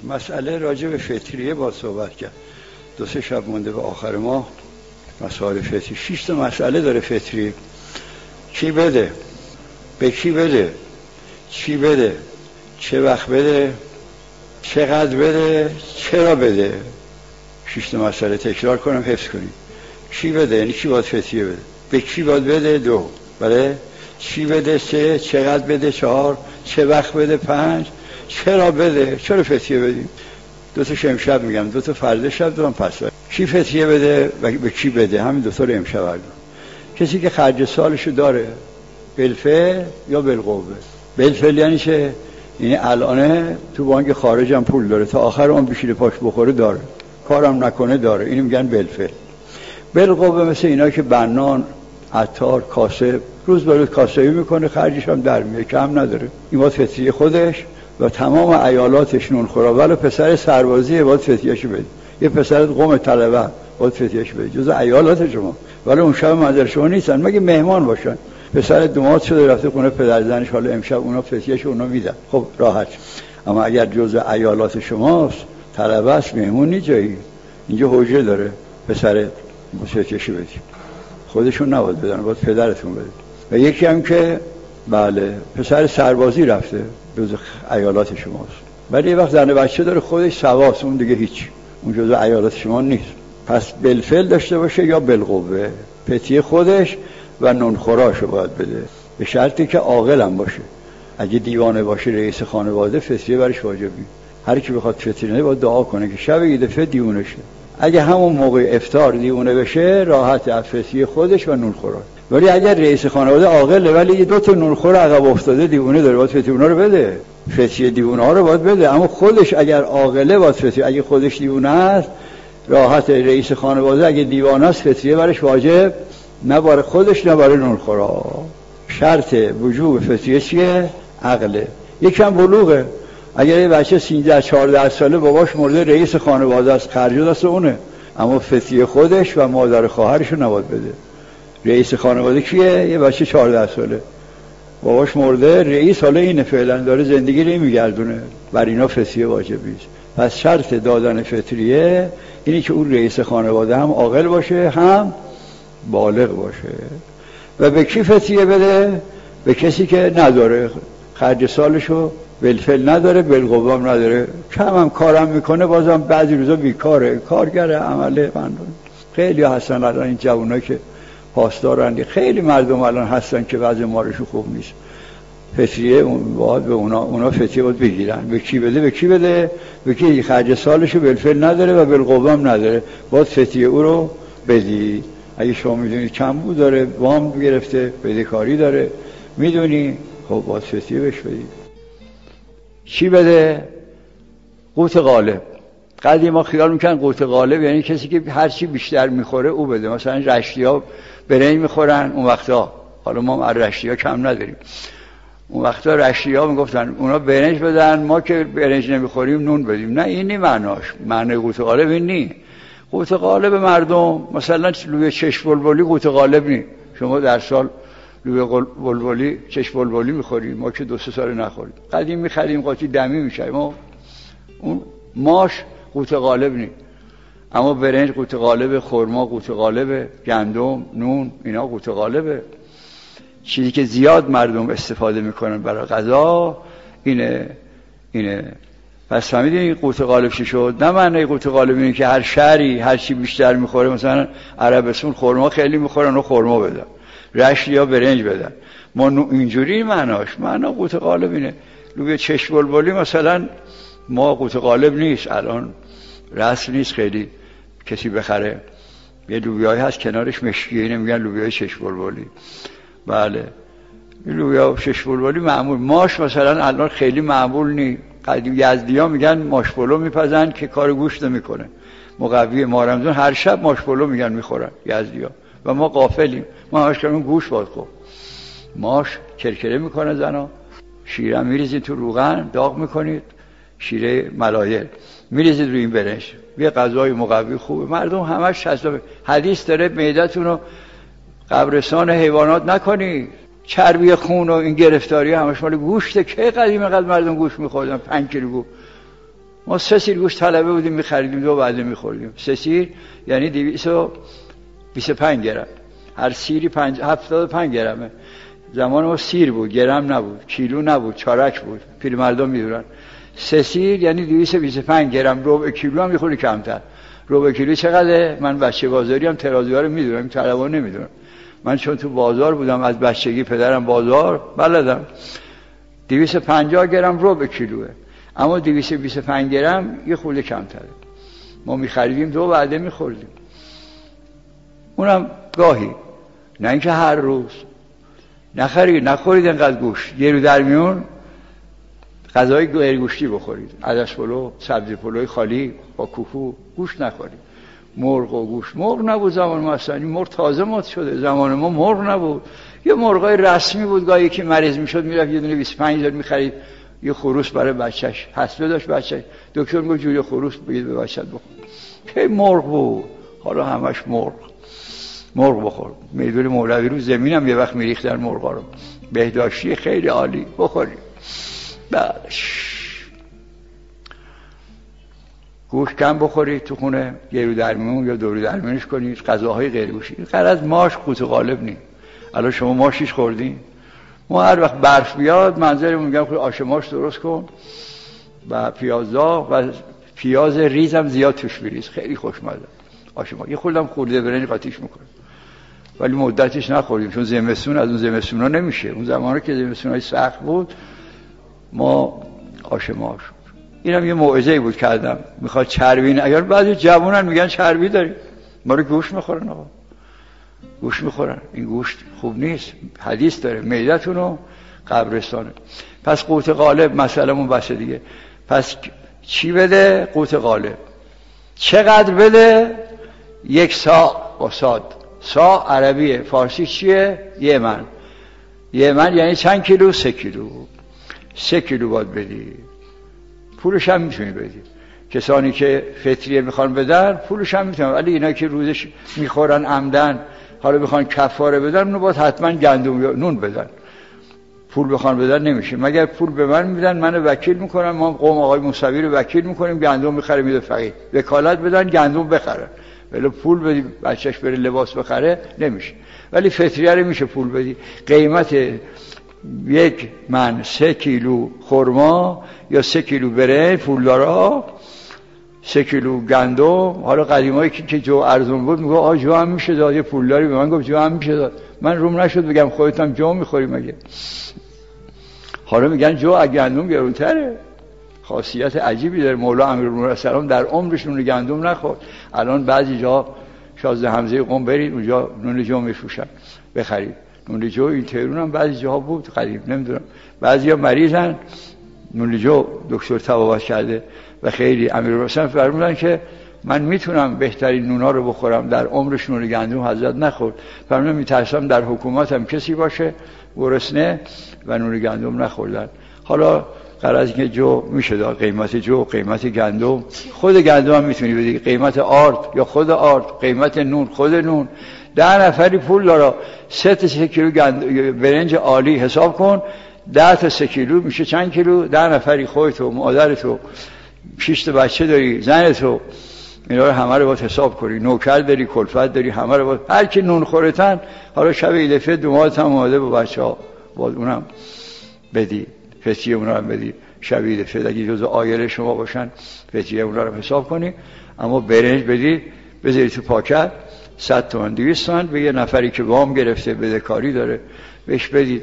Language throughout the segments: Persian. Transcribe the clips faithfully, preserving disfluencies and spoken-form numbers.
مسئله راجع به فطریه با صحبت کرد. دو سه شب مونده به آخر ماه. مسائل فطری شش تا مسئله داره فطری. کی بده، به کی بده، چی بده، چه وقت بده، چقدر بده، چرا بده. شش تا مسئله تکرار کنم حفظ کنیم. کی بده یعنی کی باید فطریه بده، به کی باید بده دو، بله، چی بده سه، چقدر بده چهار، چه وقت بده پنج، چرا بده، چرا فطریه بدیم. دو تا امشب میگم، دو تا فردا شب، دو تا پس فردا. کی فطریه بده و به کی بده، همین دو تا رو امشب بگم. کسی که خرج سالشو داره، بالفعل یا بالقوه. بالفعل یعنی چه؟ یعنی الان تو بانک خارجم پول داره، تا آخر اون بشینه پاش بخوره داره، کارم نکنه داره، اینو میگن بالفعل. بالقوه مثل اینا که بنان، عطار، کاسب، روز به روز کاسبی میکنه، خرجش هم در میاره، کم نداره. این باید فطریه خودش و تمام عیالاتش نون خورا. ولی پسر سربازی باید فطریه‌شو بده، یه پسر قوم طلبه باید فطریه‌شو بده، جز عیالات شما. ولی اون شب منزل شما نیستن مگه مهمان باشن. پسر دومات شده رفته خونه پدر زنش، حالا امشب اونا فطریه‌شو اونا میدن، خب راحت. اما اگر جز عیالات شماست، طلبه است، مهمون نی جایی، اینجا حجه داره، پسر فطریه‌شو بدید. خودشون نباید بدن، باید پدرتون بده. و یکی هم که بله پسر سربازی رفته، جزء عیالات شماست، ولی یه وقت زن بچه داره، خودش سواست، اون دیگه هیچ، اون جزء عیالات شما نیست. پس بالفعل داشته باشه یا بالقوه. فطریه خودش و نونخوراشو باید بده، به شرطی که عاقل هم باشه. اگه دیوانه باشه، رئیس خانواده، فطریه برش واجبی. هر کی بخواد فطریه باید دعا کنه که شب یه دفعه دیوونه شه. اگه همون موقع افطار دیوونه بشه، راحت از فطریه خودش و نونخوراش. ولی اگر رئیس خانواده عاقله ولی یه دو تا نونخور عقب افتاده دیوونه داره، باید فطریه اونا رو بده، فطریه دیوونه ها رو باید بده. اما خودش اگر عاقله باید فطریه، اگه خودش دیوونه است راحت. رئیس خانواده اگه دیوانه است فطریه برش واجب نه برای خودش نه برای نونخورا. شرط وجوب فطریه چیه؟ عقله. یکم بلوغه. اگر یه بچه سیزده چهارده ساله باباش مرده، رئیس خانواده است، خرج دست اونه، اما فطریه خودش و مادر خواهرش رو نباید بده. رئیس خانواده کیه؟ یه بچه چهارده ساله باباش مرده، رئیس حالا اینه فعلا داره زندگی رو میگردونه، بر اینا فطریه واجبی است. پس شرط دادن فطریه اینی که اون رئیس خانواده هم عاقل باشه هم بالغ باشه. و به کی فطریه بده؟ به کسی که نداره، خرج سالشو بالفعل نداره، بالقوه هم نداره، کم هم کارم میکنه، بازم بعضی روزا بیکاره، کارگره، عمله فندون. خیلی هستن الان این جوانایی که پاسدارن، خیلی مردم الان هستن که وضع مالشون خوب نیست. فطریه باید به اونا اونا فطریه باید بگیرن. به کی بده؟ به کی بده؟ به کی خرج سالشو بالفعل نداره و بالقوه هم نداره، باید فطریه او رو بدی. اگه شما میدونی کم بود داره، وام گرفته، بدهکاری داره، میدونی، خب باید فطریه بهش بدی. چی بده؟ قوت غالب. قدیم ما خیال میکنن قوت غالب یعنی کسی که هر چی بیشتر میخوره او بده. مثلا رشتی‌ها برنج میخورن اون وقتا، حالا ما از رشتی‌ها کم نداریم، اون وقتا رشتی‌ها میگفتن اونا برنج بدن، ما که برنج نمیخوریم نون بدیم. نه این نی معناش، معنی قوت غالب این نی. قوت غالب مردم مثلا لوبیا چشم بلبلی قوت غالب نی. شما در سال لوبیا بلبلی چشم بلبلی میخوریم، ما که دو سه سال نخوریم. قدیم میخریم قاطی دمی میشه، ما اون ماش قوت غالب نی. اما برنج قوت غالب، خرما قوت غالب، گندم، نون اینا قوت غالبه. چیزی که زیاد مردم استفاده میکنن برای غذا اینه اینه پس فهمیدین این قوت غالب چی شد؟ نه معنی قوت غالب اینه که هر شهری هر چی بیشتر میخوره، مثلا عربستان خرما خیلی میخورن و خرما بدن، رشت یا برنج بدن. ما اینجوری معناش، معنا قوت غالب اینه. لوبیا چشم بلبلی مثلا ما قوت غالب نیست، الان رسم نیست خیلی کسی بخره. یه لوبیایی هست کنارش مشکیه، اینه میگن لوبیای چشم بلبلی. بله لوبیا چشم بلبلی معمول. ماش مثلا الان خیلی معمول نی. قدیم یزدی‌ها میگن ماش پلو میپزن که کار گوشت نمیکنه، مقوی. ما رمضان هر شب ماش پلو میگن میخورن یزدی‌ها و ما غافلیم. ما همش کنیم گوشت باید خورد. ماش کرکره میکنه زنا، شیره میریزید تو روغن داغ میکنید، شیره ملایل میریزید روی این برنج، یه غذای مقوی خوبه. مردم همش حساب حدیث داره معدتون رو قبرستان حیوانات نکنی، چربی خون و این گرفتاری همش مال گوشته. که قدیم اینقدر مردم گوشت میخوردن، پنج کیلو گوشت ما سه سیر گوشت طلبه بودیم میخریدیم دو وعده میخوردیم. سه سیر یعنی دویست و بیست و پنج گرم، هر سیری پنج هفتاد و پنج گرمه. زمان ما سیر بود، گرم نبود، کیلو نبود، چارک بود، پیرمردم میدونن. سه سیر یعنی دویست و بیست و پنج گرم، ربع کیلو هم میخوری کمتر. ربع کیلو چقدره؟ من بچه بازاری هم ترازوها رو میدونم، این طلبا نمیدونم. من چون تو بازار بودم از بچگی، پدرم بازار بلدم. دویست و پنجاه گرم ربع کیلوه، اما دویست و بیست و پنج گرم یه خورده کمتره. ما میخریدیم دو وعده میخوردیم، اونم گاهی، نه اینکه هر روز. نخرید نخورید انقدر گوشت، یه رو در میون غذای غیر گوشتی بخورید، عدس پلو، سبزی پلوی خالی با کوفو، گوشت نخورید. مرغ و گوشت، مرغ نبود زمان ما، اصلا این مرغ تازه مد شده، زمان ما مرغ نبود. یه مرغای رسمی بود، گاهی یکی مریض میشد میرفت یه دونه بیست و پنج هزار میخرید یه خروس برای بچهش، حسبه داشت بچهش، دکتر میگه جوری خروس بگید به بچه‌ت بخور. که مرغ بود، حالا همش مرغ. مرغ بخور. میدون مولوی رو زمینم یه وقت میریخت در مرغا رو، بهداشتی خیلی عالی، بخورید. بعدش گوشت کم بخورید تو خونه، یه رو درمیون یا دو رو درمیونش کنید، غذاهای غیر گوشتی. غرض ماش قوت غالب نی. الان شما ماشیش خوردین؟ ما هر وقت برف بیاد منظرمون میگم خود آش ماش درست کن و پیازا و پیاز ریزم زیاد توش بریز، خیلی خوشمزه آش ماش. یه خوردم خورده برنج قاطیش میکنه، ولی مدتش نخوردیم چون زمستون از اون زمستونا نمیشه. اون زمانه که زمستونای سخت بود ما آش ماش. اینم یه موعظه‌ای بود کردم، میخواد چربی نه. اگر بعضی جوونن میگن چربی داری، ما رو گوشت میخورن. آقا گوشت میخورن، این گوشت خوب نیست، حدیث داره معدتون و قبرستانه. پس قوت غالب مسئله‌مون بسه دیگه. پس چی بده؟ قوت غالب. چقدر بده؟ یک سا با صاد. سا عربیه، فارسی چیه؟ یه من. یه من یعنی چند کیلو؟ سه کیلو. سه کیلو باید بدی. پولش هم میتونی بدی. کسانی که فطریه میخوان بدن پولش هم میتونن، ولی اینا که روزش میخورن عمدن حالا بخوان کفاره بدن، اونو باید حتما گندم یا نون بدن. پول بخوان بدن نمیشه، مگر پول به من میدن، من وکیل میکنم، ما قوم آقای موسوی رو وکیل میکنیم، گندم میخره میده فقیر. وکالت بدن گندم بخره، ولی پول بدی بچهش بره لباس بخره نمیشه. ولی فطریه رو میشه پول بدی. قیمت یک من سه کیلو خرما یا سه کیلو برنج پولدارا، سه کیلو گندم. حالا قدیمایی که جو ارزون بود میگه آ جو هم میشه داد، یه پولداری به من گفت جو هم میشه داد. من روم نشد بگم خودت هم جو میخوری مگه؟ حالا میگن جو از گندم گرونتره. خاصیت عجیبی داره. مولا امیرالمومنین السلام در عمرش نون گندم نخورد. الان بعضی جا شازده حمزه قم برید اونجا نون جو میفروشن، بخرید. نون جو این تهران هم بعضی جاها بود قدیم، نمیدونم. بعضیا مریضن، نون جو دکتر تبابت کرده و خیلی امیرالمومنین فرمودن که من میتونم بهترین نونا رو بخورم، در عمرش نون گندم حضرت نخورد. فرمودن میترسم در حکومتم کسی باشه گرسنه و نون گندم نخوردن. حالا غرض که جو میشه داد، قیمت جو، قیمت گندم، خود گندم هم میتونی بدی، قیمت آرد یا خود آرد، قیمت نون خود نون. ده نفری پول داره، سه تا سه کیلو برنج عالی حساب کن، ده تا سه کیلو میشه چند کیلو؟ ده نفری، خودتو، مادرتو، شش تا بچه داری، زنتو، اینا رو همه رو باید حساب کنی، نوکر داری، کلفت داری، همه رو باید. هر کی نون خورتن حالا شب عید فطر دومات هم اومده با بچه‌ها باید اونم بدی، فطریه اونا هم بدی. شب عید فطر اگه جزء عایله شما باشن فطریه اونا رو حساب کنی. اما برنج بدی بذاری تو پاکت، صد تومن دویست تومن به یه نفری که وام گرفته بدهکاری داره بهش بدید.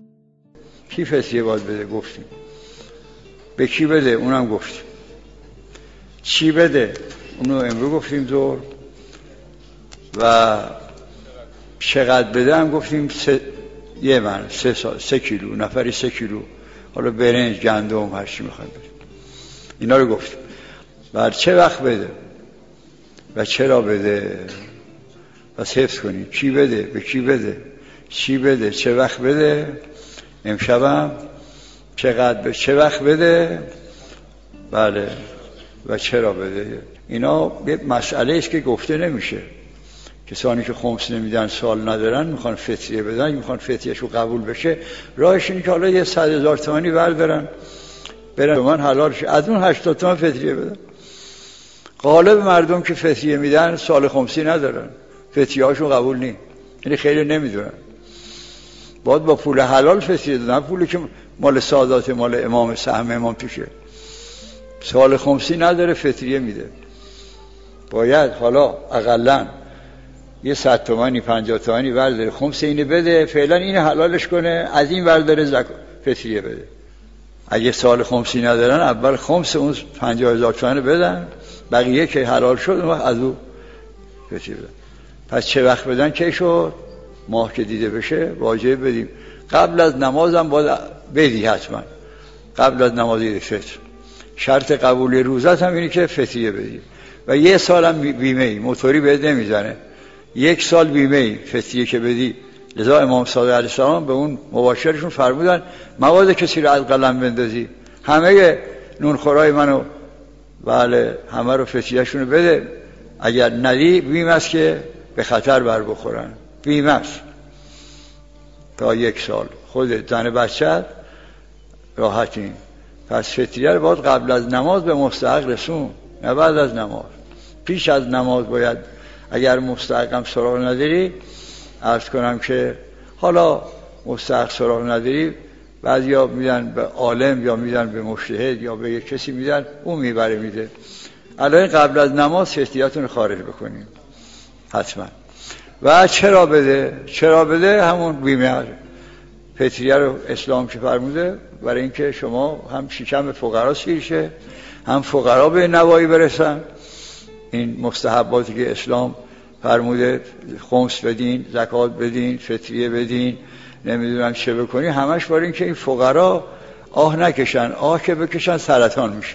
کی فطریه باید بده؟ گفتیم. به کی بده؟ اونم گفتیم. چی بده؟ اونو امروز گفتیم دور. و چقدر بده هم گفتیم سه... یه من سه, سا... سه کیلو، نفری سه کیلو. حالا برنج، گندم، هر چی میخوایم بدیم. اینا رو گفتیم. و چه وقت بده و چرا بده؟ پس حفظ کنیم. کی بده؟ به کی بده؟ چی بده؟ چه وقت بده؟ امشبم چقدر به چه وقت بده؟ بله. و چرا بده؟ اینا یه مسئله است که گفته نمیشه. کسانی که خمس نمیدن، سال ندارن، میخوان فطریه بدن، میخوان فطریه‌شو قبول بشه، راهش اینه که حالا یه صد هزار تومانی بردارن برن من حلال شه، از اون هشتاد تومن فطریه بدن. غالب مردم که فطریه میدن سال خمسی ندارن، فطریه هاشون قبول نی، یعنی خیلی نمیدونن. باید با پول حلال فطریه دادن، پولی که مال سادات، مال امام، سهم امام توشه. سال خمسی نداره فطریه میده. باید حالا اقلن یه صد تومانی پنجاه تومانی برداره خمس اینه بده، فعلا اینه حلالش کنه، از این برداره زکات فطریه بده. اگه سال خمسی ندارن اول خمس اون پنجاه هزار تومن بدن، بقیه که حلال شد اون وقت از اون فطریه بدن. پس چه وقت بدن که شد؟ ماه که دیده بشه واجب بدیم. قبل از نمازم باید بدی، حتما قبل از نماز عید فطر. شرط قبولی روزت هم اینه که فطریه بدی. و یه سال هم بیمه ای، موتوری بهت نمیزنه، یک سال بیمه ای فطریه که بدی. لذا امام صادق علیه السلام به اون مباشرشون فرمودن مواد کسی رو از قلم بندازی، همه نونخورای منو بله همه رو فطریه‌شون رو بده، اگر ندی بیمه است که به خطر بر بخورن، بیمه است تا یک سال. خودت زن بچت راحتین. پس فطریه رو باید قبل از نماز به مستحق رسون، نه بعد از نماز. پیش از نماز باید، اگر مستحقم سراغ نداری عرض کنم که حالا مستحق سراغ نداری بعضیا میدن به عالم یا میدن به مجتهد یا به یک کسی میدن، اون میبره میده. الان قبل از نماز فطریه‌تون خارج بکنیم حتما. و چرا بده؟ چرا بده؟ همون بیمه فطریه رو اسلام که فرموده برای اینکه شما هم شکم فقرا سیر شه، هم فقرا به نوایی برسن. این مستحباتی که اسلام فرموده خمس بدین، زکات بدین، فطریه بدین، نمیدونم چه بکنی، همش برای اینکه این فقرا آه نکشن. آه که بکشن سرطان میشه،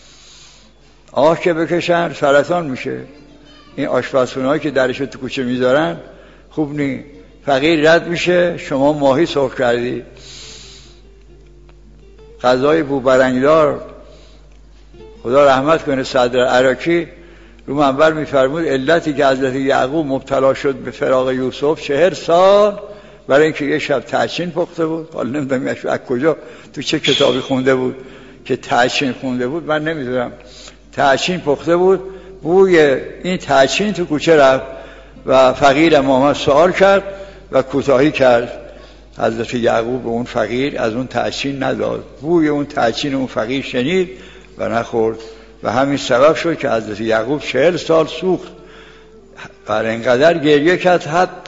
آه که بکشن سرطان میشه. این آشپزخونه‌هایی که درش تو کوچه میذارن خوب نی، فقیر رد میشه، شما ماهی سرخ کردی. غذای بوبرنگدار خدا رحمت کنه صدر عراقی رو منبر میفرمود علتی که حضرت یعقوب مبتلا شد به فراق یوسف چهر سال برای اینکه یه شب تعچین پخته بود. حالا نمیدونم از کجا تو چه کتابی خونده بود که تعچین خونده بود، من نمیدونم. تعچین پخته بود، بوی این تعچین تو کوچه رفت و فقیر امام سوال کرد و کوتاهی کرد. حضرت یعقوب به اون فقیر از اون تعچین نداد، بوی اون تعچین اون فقیر شنید و نخورد و همین سبب شد که حضرت یعقوب چهل سال سوخت. بر اینقدر گریه کرد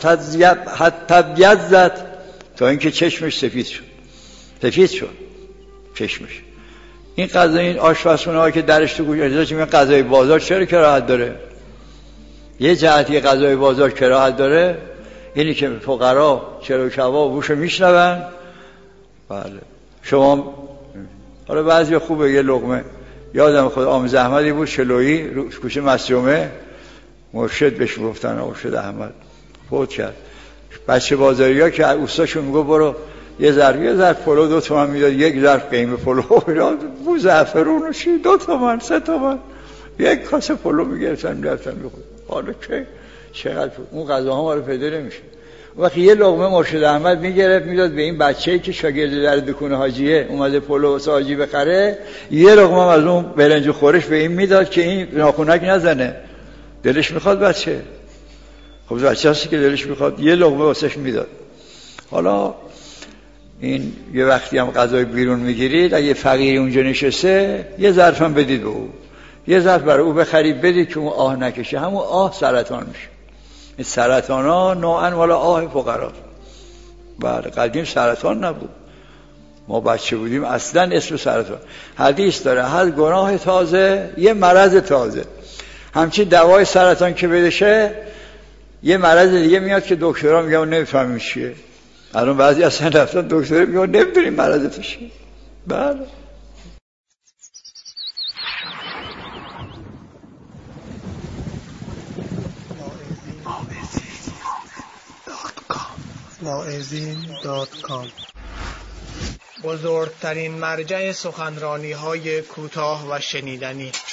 حتی بیاد زد تا اینکه چشمش سفید شد، سفید شد چشمش. این غذا، این آشپزخونه‌ها که درش تو گوشه اجازه میگن غذای بازار چرا کراهت داره؟ یه جهتی غذای بازار کراهت داره اینی که فقرا چلو کباب بوشو میشنون. بله شما حالا بعضی خوبه یه لقمه. یادم خود آموز احمدی بود چلویی رو کوچه مسجومه، مرشد بهش گفتن، مرشد احمد فوت کرد. بچه بازاری ها که اوستاشون میگو برو یه ظرف یه ظرف پلو دو تومن میداد، یک ظرف قیمه پلو بو زعفرون و چی دو تومن سه تومن، یک کاسه پلو میگرفتن میرفتن میخورد. حالا که چقدر اون غذاها ما رو پیدا نمیشه. وقتی یه لقمه مرشد احمد میگرفت میداد به این بچه‌ای که شاگرد در دکون حاجیه اومده پلو حاجی بخره، یه لقمه از اون برنج خورش به این میداد که این ناخونک نزنه، دلش میخواد بچه. خب بچه هستی که دلش میخواد، یه لقمه واسش میداد. حالا این یه وقتی هم غذای بیرون میگیرید، اگه فقیری اونجا نشسته یه ظرف هم بدید به او، یه ظرف برای او بخرید بدید که اون آه نکشه. همون آه سرطان میشه. این سرطان ها نوعاً والا آه فقرا. بله قدیم سرطان نبود، ما بچه بودیم اصلا اسم سرطان. حدیث داره هر گناه تازه یه مرض تازه. همچین دوای سرطان که بدشه یه مرض دیگه میاد که دکترها میگن نمیفهمیم چیه. الان بعضی اصلا رفتن دکتر میگن نمیدونیم مرض چیه. بله واعظین دات کام بزرگترین مرجع سخنرانی های کوتاه و شنیدنی.